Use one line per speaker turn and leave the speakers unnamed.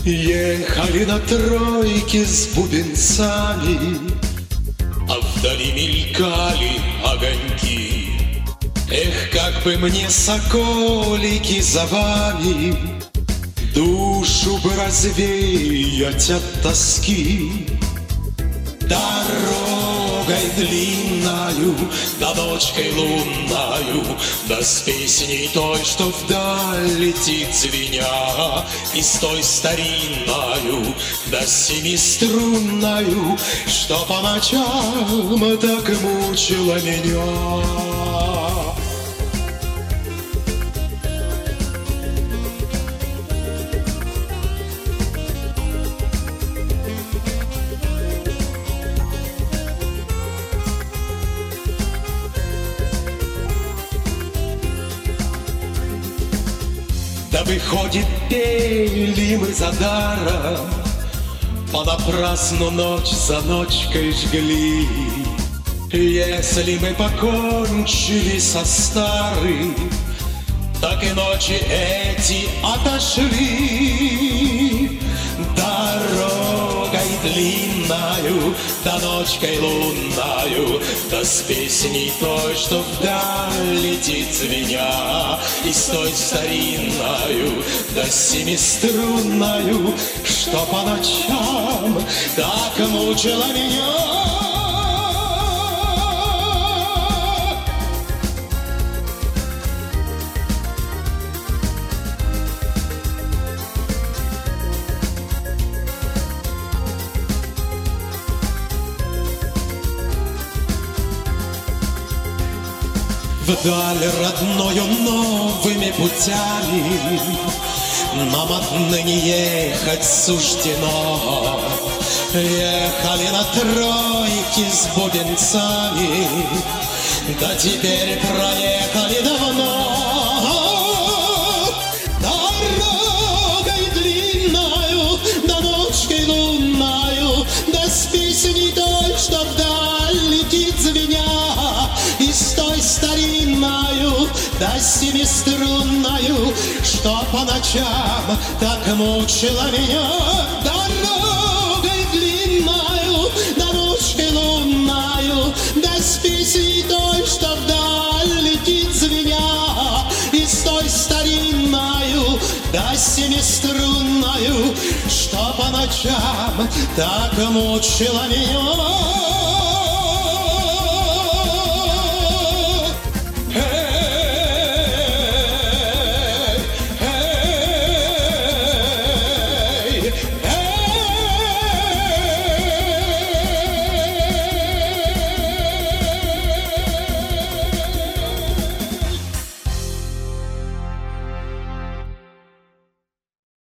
Ехали на тройке с бубенцами, а вдали мелькали огоньки. Эх, как бы мне, соколики, за вами душу бы развеять от тоски. Дорогой длинною, да ночкой лунною, да с песней той, что вдаль летит звеня, и с той старинною, да семиструнною, что по ночам так мучила меня. Да выходит, пели мы за даром, понапрасну ночь за ночкой жгли. Если мы покончили со старым, так и ночи эти отошли. Дорогой длинною, да ночкой лунною, да с песней той, что вдаль летит звеня, и с той старинною, да семиструнною, что по ночам так мучила меня. Вдаль родною новыми путями нам отныне ехать суждено. Ехали на тройке с бубенцами, да теперь проехали давно. Дорогой длинною, да ночкой лунною, да с песней той, что вдаль летит звеня, и с той старинною, да семиструнною, что по ночам так мучила меня. Дорогой длинною, да ночкой лунною, да с песней той, что вдаль летит звеня, и с той старинною, да семиструнною, что по ночам так мучила меня.